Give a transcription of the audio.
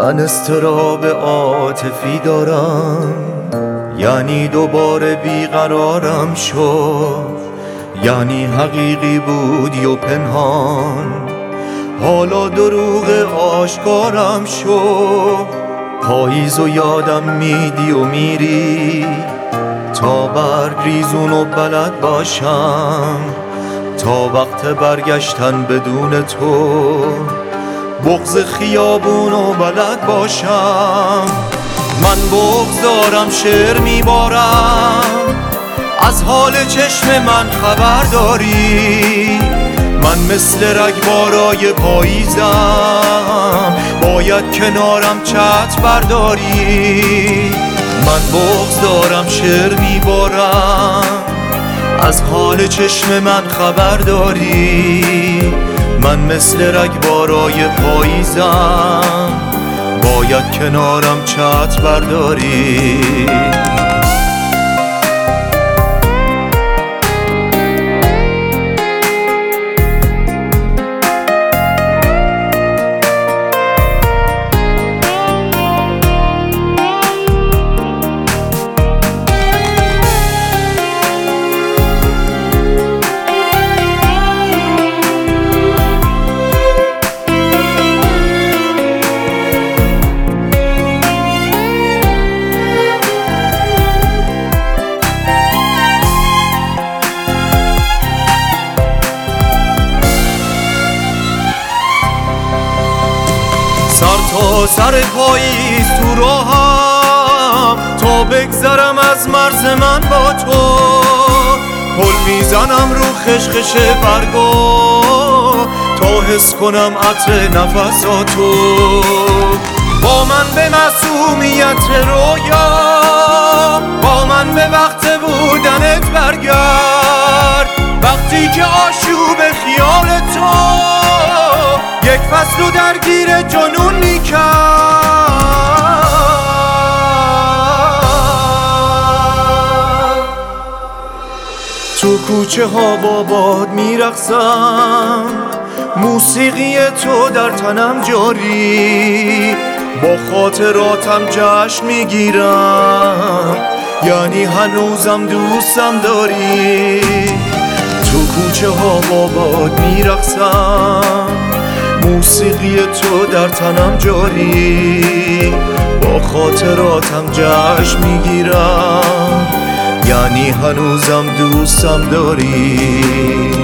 من اضطراب عاطفی دارم، یعنی دوباره بیقرارم شد، یعنی حقیقی بود یا پنهان، حالا دروغ آشکارم شد. پاییز و یادم میدی و میری، تا برگ ریزون و بلد باشم، تا وقت برگشتن بدون تو بغض خیابون و بلد باشم. من بغض دارم، شعر میبارم، از حال چشم من خبر داری؟ من مثل رگبارای پاییزم، باید کنارم چتر برداری. من بغض دارم، شعر میبارم، از حال چشم من خبر داری؟ من مثل رگبارای پاییزم، باید کنارم چتر برداری. سر تا سر پاییز تو راهم، تا بگذرم از مرز من با تو. پل میزنم رو خشخش برگا، تا حس کنم عطر نفساتو. با من به معصومیت رویا، با من به وقت بودنت برگرد. وقتی که آشوب خیال تو یک فصل و درگیر جنون میکرد. تو کوچه ها با باد میرقصم، موسیقی تو در تنم جاری. با خاطراتم جشن میگیرم، یعنی هنوزم دوستم داری. تو کوچه ها با باد میرقصم، موسیقی تو در تنم جاری. با خاطراتم جشن میگیرم، یعنی هنوزم دوستم داری.